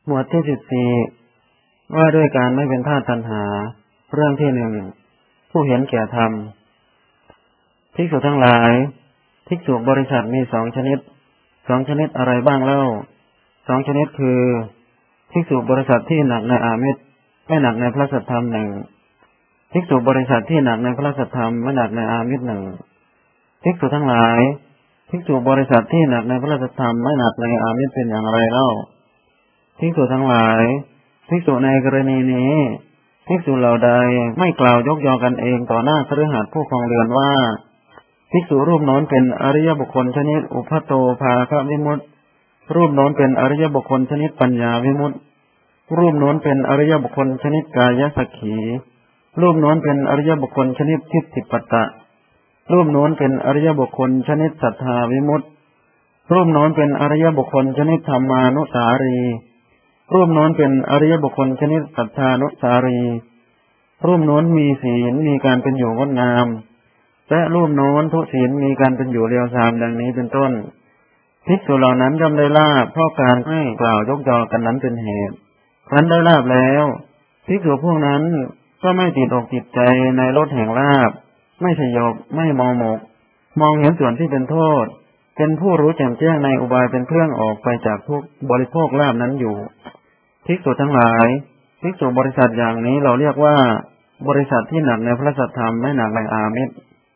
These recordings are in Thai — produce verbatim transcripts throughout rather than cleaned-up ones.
หมวดที่สิบสี่ว่าด้วยการไม่เป็นทาสตัณหาเรื่องที่หนึ่งผู้เห็นแก่ธรรมภิกษุทั้งหลายภิกษุบริษัทมีสองชนิดสองชนิดอะไรบ้างเล่าสองชนิดคือภิกษุบริษัทที่หนักในอามิสไม่หนักในพระสัทธรรมหนึ่งภิกษุบริษัทที่หนักในพระสัทธรรมไม่หนักในอามิสหนึ่งภิกษุทั้งหลายภิกษุบริษัทที่หนักในพระสัทธรรมไม่หนักในอามิสเป็นอย่างไรเล่าภิกษุทั้งหลายภิกษุในกรณีนี้ภิกษุเหล่าใดไม่กล่าวยกยอกันเองต่อหน้าคฤหัสถ์ผู้ครองเรือนว่าภิกษุรูปโน้นเป็นอริยบุคคลชนิดอุภัตโตภาควิมุตติรูปโน้นเป็นอริยบุคคลชนิดปัญญาวิมุตติรูปโน้นเป็นอริยบุคคลชนิดกายสักขีรูปโน้นเป็นอริยบุคคลชนิดทิฏฐิปัตตะรูปโน้นเป็นอริยบุคคลชนิดศรัทธาวิมุตติรูปโน้นเป็นอริยบุคคลชนิดธรรมานุสารีรูปโน้นเป็นอริยบุคคลชนิดศรัทธานุสารีรูปโน้นมีศีลมีการเป็นอยู่งดงามและรูปโน้นทุศีลมีการเป็นอยู่เรียวซามดังนี้เป็นต้นภิกษุเหล่านั้นย่อมได้ลาภเพราะการไม่กล่าวยกยอกันนั้นเป็นเหตุครั้นได้ลาภแล้วภิกษุพวกนั้นก็ไม่ติดอกติดใจในรสแห่งลาภไม่สยบไม่มองหมกมองเห็นส่วนที่เป็นโทษเป็นผู้รู้แจ่มแจ้งในอุบายเป็นเครื่องออกไปจากทุกบริโภคลาภนั้นอยู่ภิกษุทั้งหลายภิกษุบริษัทอย่างนี้เราเรียกว่าบริษัทที่หนักในพระสัทธรรมไม่หนักในอามิส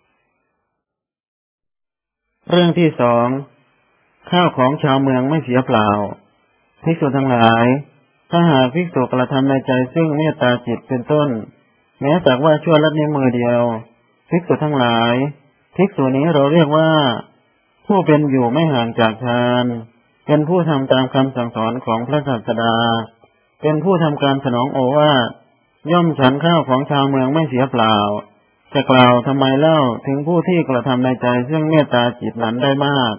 เรื่องที่สองข้าวของชาวเมืองไม่เสียเปล่าภิกษุทั้งหลายถ้าหากภิกษุกระทำในใจซึ่งเมตตาจิตเป็นต้นแม้แต่ว่าชั่วลัดนิ้วมือเดียวภิกษุทั้งหลายภิกษุนี้เราเรียกว่าผู้เป็นอยู่ไม่ห่างจากฌานเป็นผู้ทำตามคำสั่งสอนของพระศาสดาเป็นผู้ทำการสนองโอวาทย่อมฉันข้าวของชาวเมืองไม่เสียเปล่าจะกล่าวทำไมเล่าถึงผู้ที่กระทำในใจซึ่งเมตตาจิตนั้นได้มาก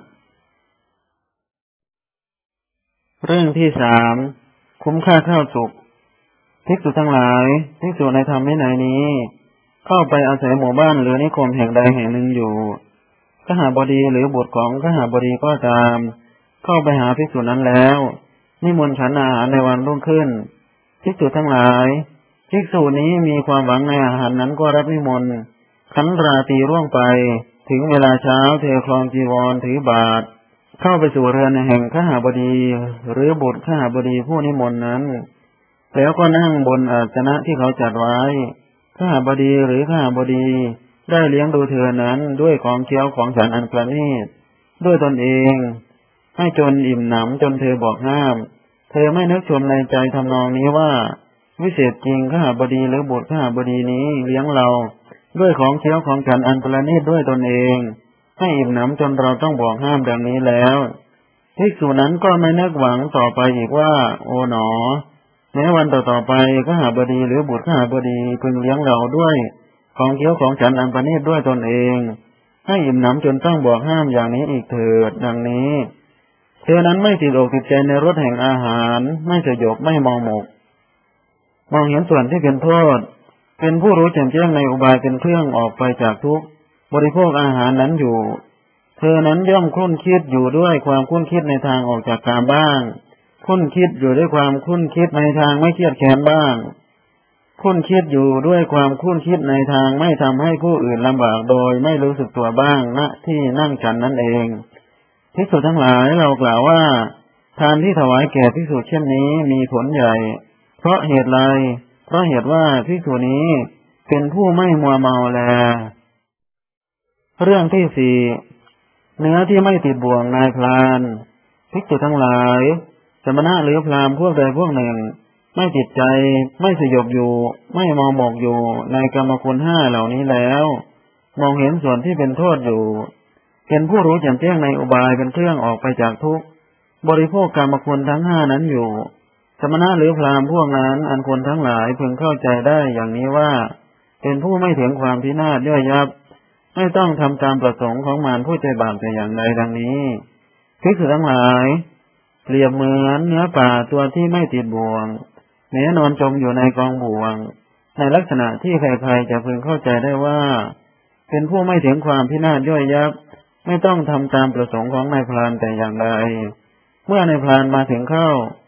เรื่องที่สามคุ้มค่าข้าวสุกภิกษุทั้งหลายภิกษุในธรรมวินัยนี้เข้าไปอาศัยหมู่บ้านหรือนิคมแห่งใดแห่งหนึ่งอยู่ขหบดีหรือบุตรของขหบดีก็ตามเข้าไปหาภิกษุนั้นแล้วนิมนต์ฉันอาหารในวันรุ่งขึ้นภิกษุทั้งหลายภิกษุนี้มีความหวังในอาหารนั้นก็รับนิมนต์ขันราตรีร่วงไปถึงเวลาเช้าเทคลองจีวรถือบาตรเข้าไปสู่เรือนแห่งขหบดีหรือบุตรขหบดีผู้นิมนต์นั้นแล้วก็นั่งบนอาสนะที่เขาจัดไว้ขหบดีหรือขหบดีได้เลี้ยงดูเธอนั้นด้วยของเคี้ยวของฉันอันประณีตด้วยตนเองให้จนอิ่มหนำจนเธอบอกห้ามเธอไม่นึกชมในใจทำนองนี้ว่าวิเศษจริงขหบดีหรือบุตรขหบดีนี้เลี้ยงเราด้วยของเคี้ยวของฉันอันประณีตด้วยตนเองให้อิ่มหนำจนเราต้องบอกห้ามดังนี้แล้วภิกษุนั้นก็ไม่นึกหวังต่อไปอีกว่าโอ๋หนอแม้วันต่อๆไปขหบดีหรือบุตรขหบดีพึงเลี้ยงเราด้วยของเคี้ยวของฉันอันประณีตด้วยตนเองให้อิ่มหนำจนต้องบอกห้ามอย่างนี้อีกเถิดดังนี้เธอนั้นไม่ติดอกติดใจในรสแห่งอาหารไม่สยบไม่มองหมกมองเห็นส่วนที่เป็นโทษเป็นผู้รู้แจ่มแจ้งในอุบายเป็นเครื่องออกไปจากทุกข์บริโภคอาหารนั้นอยู่เธอนั้นย่อมคุ้นคิดอยู่ด้วยความคุ้นคิดในทางออกจากกามบ้างคุ้นคิดอยู่ด้วยความคุ้นคิดในทางไม่เครียดแค้นบ้างคุ้นคิดอยู่ด้วยความคุ้นคิดในทางไม่ทำให้ผู้อื่นลำบากโดยไม่รู้สึกตัวบ้างณที่นั่งฉันนั่นเองภิกษุทั้งหลายเรากล่าวว่าทานที่ถวายแก่ภิกษุเช่นนี้มีผลใหญ่เพราะเหตุไรเพราะเหตุว่าภิกษุนี้เป็นผู้ไม่มัวเมาแลเรื่องที่สี่เนื้อที่ไม่ติดบ่วงนายพรานภิกษุทั้งหลายสมณะหรือพราหมณ์พวกใดพวกหนึ่งไม่ติดใจไม่สยบอยู่ไม่มองหมกอยู่ในกรรมคุณห้าเหล่านี้แล้วมองเห็นส่วนที่เป็นโทษอยู่เป็นผู้รู้แจ่มแจ้งในอุบายเป็นเครื่องออกไปจากทุกข์บริโภคกรรมคุณทั้งห้านั้นอยู่สมณะหรือพราหมณ์พวกนั้นอันคนทั้งหลายพึงเข้าใจได้อย่างนี้ว่าเป็นผู้ไม่ถึงความพินาศย่อยยับไม่ต้องทำตามประสงค์ของมารผู้ใจบาปแต่อย่างใดดังนี้ภิกษุทั้งหลายเปรียบเหมือนเนื้อป่าตัวที่ไม่ติดบ่วงแม้นอนจมอยู่ในกองบ่วงในลักษณะที่ใครๆจะพึงเข้าใจได้ว่าเป็นผู้ไม่ถึงความพินาศย่อยยับไม่ต้องทำตามประสงค์ของนายพรานแต่อย่างใดเมื่อนายพรานมาถึงเข้า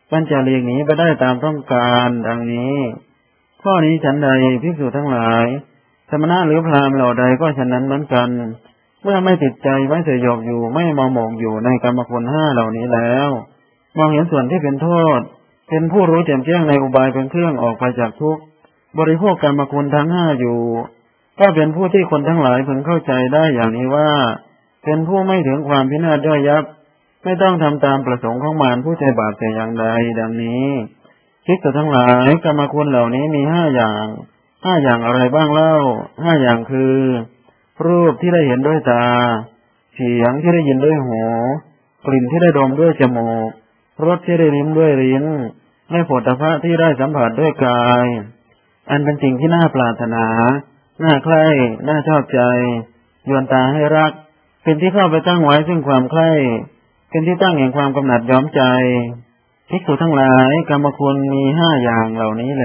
มันจะหลีกหนีไปได้ตามต้องการดังนี้ข้อนี้ฉันใดภิกษุทั้งหลายสมณะหรือพราหมณ์เหล่าใดก็ฉะนั้นเหมือนกันเมื่อไม่ติดใจไว้สยบอยู่ไม่เมาหมองอยู่ในกรรมคุณห้าเหล่านี้แล้วมองเห็นส่วนที่เป็นโทษเป็นผู้รู้แจ่มแจ้งในอุบายเป็นเครื่องออกไปจากทุกข์บริโภคกรรมคุณทั้งห้าอยู่ก็เป็นผู้ที่คนทั้งหลายพึงเข้าใจได้อย่างนี้ว่าเป็นผู้ไม่ถึงความพินาศย่อยยับไม่ต้องทำตามประสงค์ของมารผู้ใจบาปแต่อย่างใดดังนี้ภิกษุทั้งหลายกรรมคุณเหล่านี้มีห้าอย่างห้าอย่างอะไรบ้างเล่าห้าอย่างคือรูปที่ได้เห็นด้วยตาเสียงที่ได้ยินด้วยหูกลิ่นที่ได้ดมด้วยจมูกรสที่ได้ลิ้มด้วยลิ้นและโผฏฐัพพะที่ได้สัมผัสด้วยกายอันเป็นสิ่งที่น่าปรารถนาน่าใคร่น่าชอบใจยวนตาให้รักเป็นที่เข้าไปตั้งไว้ซึ่งความใคร่เป็นที่ตั้งแห่งความกำหนัดย้อมใจภิกษุทั้งหลายกรรมคุณมีห้าอย่างเหล่านี้แล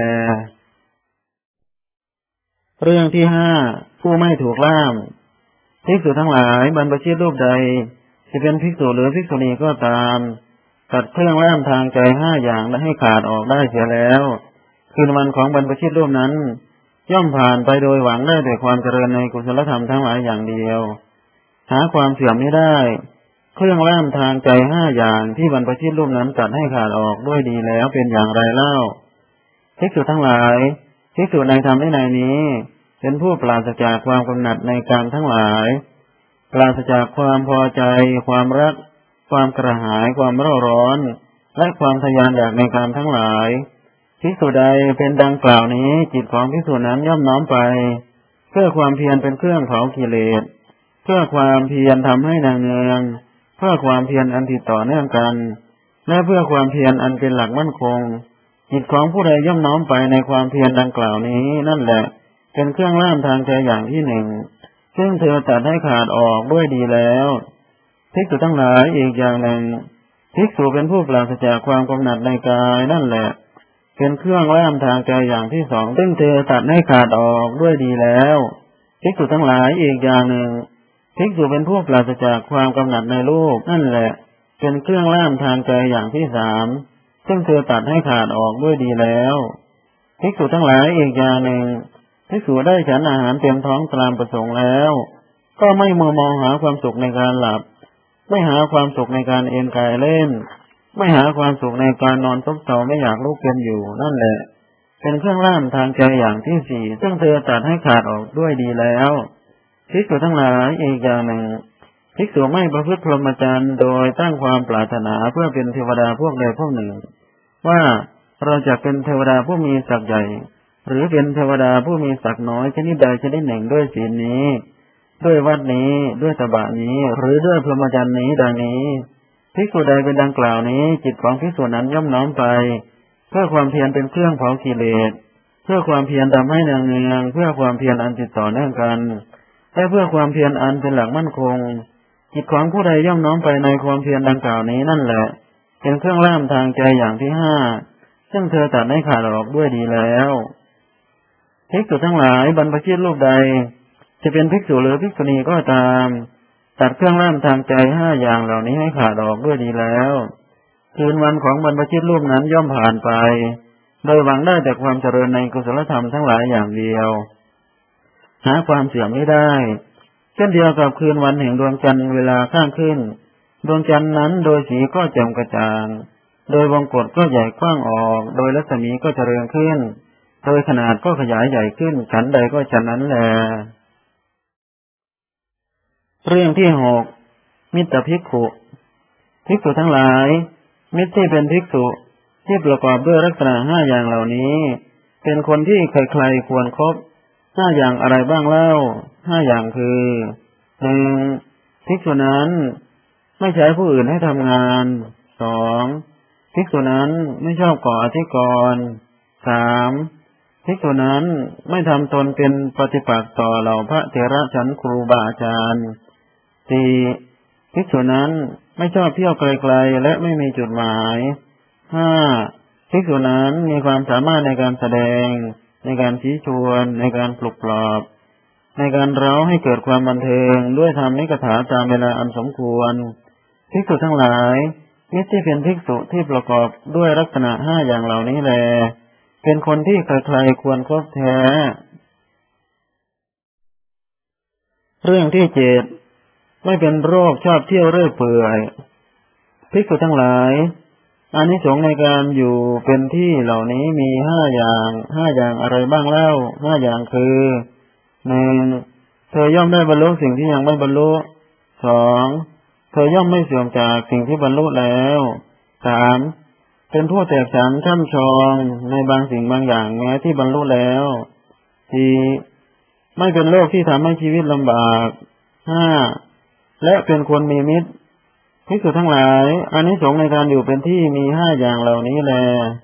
เรื่องที่ห้าผู้ไม่ถูกล่ามภิกษุทั้งหลายบรรพชิตรูปใดจะเป็นภิกษุหรือภิกษุณีก็ตามตัดเครื่องล่ามทางใจห้าอย่างและให้ขาดออกได้เสียแล้วคืนวันของบรรพชิตรูปนั้นย่อมผ่านไปโดยหวังได้แต่ความเจริญในกุศลธรรมทั้งหลายอย่างเดียวหาความเสื่อมไม่ได้เครื่องล่ามทางใจห้าอย่างที่บรรพชิตรูปนั้นตัดให้ขาดออกด้วยดีแล้วเป็นอย่างไรเล่าภิกษุทั้งหลายภิกษุในธรรมในนี้เป็นผู้ปราศจากความกำหนัดในกามทั้งหลายปราศจากความพอใจความรักความกระหายความเร่าร้อนและความทะยานอยากในกามทั้งหลายภิกษุใดเป็นดังกล่าวนี้จิตของภิกษุนั้นย่อมน้อมไปเพื่อความเพียรเป็นเครื่องเผากิเลสเพื่อความเพียรทำให้นางเนืองเพื่อความเพียรอันติดต่อเนื่องกันและเพื่อความเพียรอันเป็นหลักมั่นคงจิตของผู้ใดย่อมน้อมไปในความเพียรดังกล่าวนี้นั่นแหละเป็นเครื่องล่ามทางใจอย่างที่หนึ่งซึ่งเธอตัดให้ขาดออกด้วยดีแล้วภิกษุทั้งหลายอีกอย่างหนึ่งภิกษุเป็นผู้ปราศจากความกำหนัดในกายนั่นแหละเป็นเครื่องล่ามทางใจอย่างที่สองซึ่งเธอตัดให้ขาดออกด้วยดีแล้วภิกษุทั้งหลายอีกอย่างหนึ่งภิกษุเป็นผู้ปราศจากความกำหนัดในรูปนั่นแหละเป็นเครื่องล่ามทางใจอย่างที่สามซึ่งเธอตัดให้ขาดออกด้วยดีแล้วภิกษุทั้งหลายอีกอย่างหนึ่งภิกษุได้ฉันอาหารเต็มท้องตามประสงค์แล้วก็ไม่มัวมองหาความสุขในการหลับไม่หาความสุขในการเอนกายเล่นไม่หาความสุขในการนอนซบเซาไม่อยากลุกเป็นอยู่นั่นแหละเป็นเครื่องล่ามทางใจอย่างที่สี่ซึ่งเธอตัดให้ขาดออกด้วยดีแล้วภิกษุทั้งหลายอีกอย่างหนึ่งภิกษุไม่ประพฤติพรหมจรรย์โดยตั้งความปรารถนาเพื่อเป็นเทวดาพวกใดพวกหนึ่งว่าเราจะเป็นเทวดาผู้มีศักดิ์ใหญ่หรือเป็นเทวดาผู้มีศักดิ์น้อยชนิดใดชนิดหนึ่งด้วยศีลนี้ด้วยวัดนี้ด้วยตบะนี้หรือด้วยพรหมจรรย์นี้ดังนี้ภิกษุใดเป็นดังกล่าวนี้จิตของภิกษุนั้นย่อมน้อมไปเพื่อความเพียรเป็นเครื่องเผากิเลสเพื่อความเพียรทำให้เนืองเนืองเพื่อความเพียรอันติดต่อเนื่องกันและเพื่อความเพียรอันเป็นหลักมั่นคงจิตของผู้ใดย่อมน้อมไปในความเพียรดังกล่าวนี้นั่นแหละเป็นเครื่องล่ามทางใจอย่างที่ห้าซึ่งเธอตัดให้ขาดออกด้วยดีแล้วภิกษุทั้งหลายบรรพชิตรูปใดจะเป็นภิกษุหรือภิกษุณีก็ตามตัดเครื่องล่ามทางใจห้าอย่างเหล่านี้ให้ขาดออกด้วยดีแล้วคืนวันของบรรพชิตรูปนั้นย่อมผ่านไปโดยหวังได้แต่ความเจริญในกุศลธรรมทั้งหลายอย่างเดียวหาความเสื่อมไม่ได้เช่นเดียวกับคืนวันแห่งดวงจันทร์เวลาข้างขึ้นดวงจันทร์นั้นโดยสีก็แจ่มกระจ่างโดยวงกฏก็ใหญ่กว้างออกโดยรัศมีก็เจริญขึ้นโดยขนาดก็ขยายใหญ่ขึ้นฉันใดก็ฉันนั้นแลเรื่องที่หกมิตรภิกขุภิกษุทั้งหลายมิตรที่เป็นภิกษุที่ประกอบด้วยลักษณะห้าอย่างเหล่านี้เป็นคนที่ใครๆควรคบห้าอย่างอะไรบ้างเล่าห้าอย่างคือหนึ่งภิกษุนั้นไม่ใช้ผู้อื่นให้ทำงานสองภิกษุนั้นไม่ชอบก่ออธิกรณ์สามภิกษุนั้นไม่ทำตนเป็นปฏิปักษ์ต่อเหล่าพระเถระชั้นครูบาอาจารย์สี่ภิกษุนั้นไม่ชอบเที่ยวไกลๆและไม่มีจุดหมายห้าภิกษุนั้นมีความสามารถในการแสดงในการชี้ชวนในการปลุกปลอบในการเร้าให้เกิดความบันเทิงด้วยธรรมนิกถาตามเวลาอันสมควรภิกษุทั้งหลายมิตรที่เป็นภิกษุที่ประกอบด้วยลักษณะห้าอย่างเหล่านี้แลเป็นคนที่ใครๆควรคบแท้เรื่องที่เจ็ดไม่เป็นโรคชอบเที่ยวเรื่อยเปื่อยภิกษุทั้งหลายอานิสงส์ในการอยู่เป็นที่เหล่านี้มีห้าอย่างห้าอย่างอะไรบ้างเล่าห้าอย่างคือหนึ่งเธอย่อมได้บรรลุสิ่งที่ยังไม่บรรลุสองเธอย่อมไม่เสื่อมจากสิ่งที่บรรลุแล้วสามเป็นผู้แตกฉานช่ำชองในบางสิ่งบางอย่างแม้ที่บรรลุแล้วสี่ไม่เป็นโรคที่ทำให้ชีวิตลำบากห้าและเป็นคนมีมิตรภิกษุทั้งหลายอานิสงส์ในการอยู่เป็นที่มีห้าอย่างเหล่านี้แล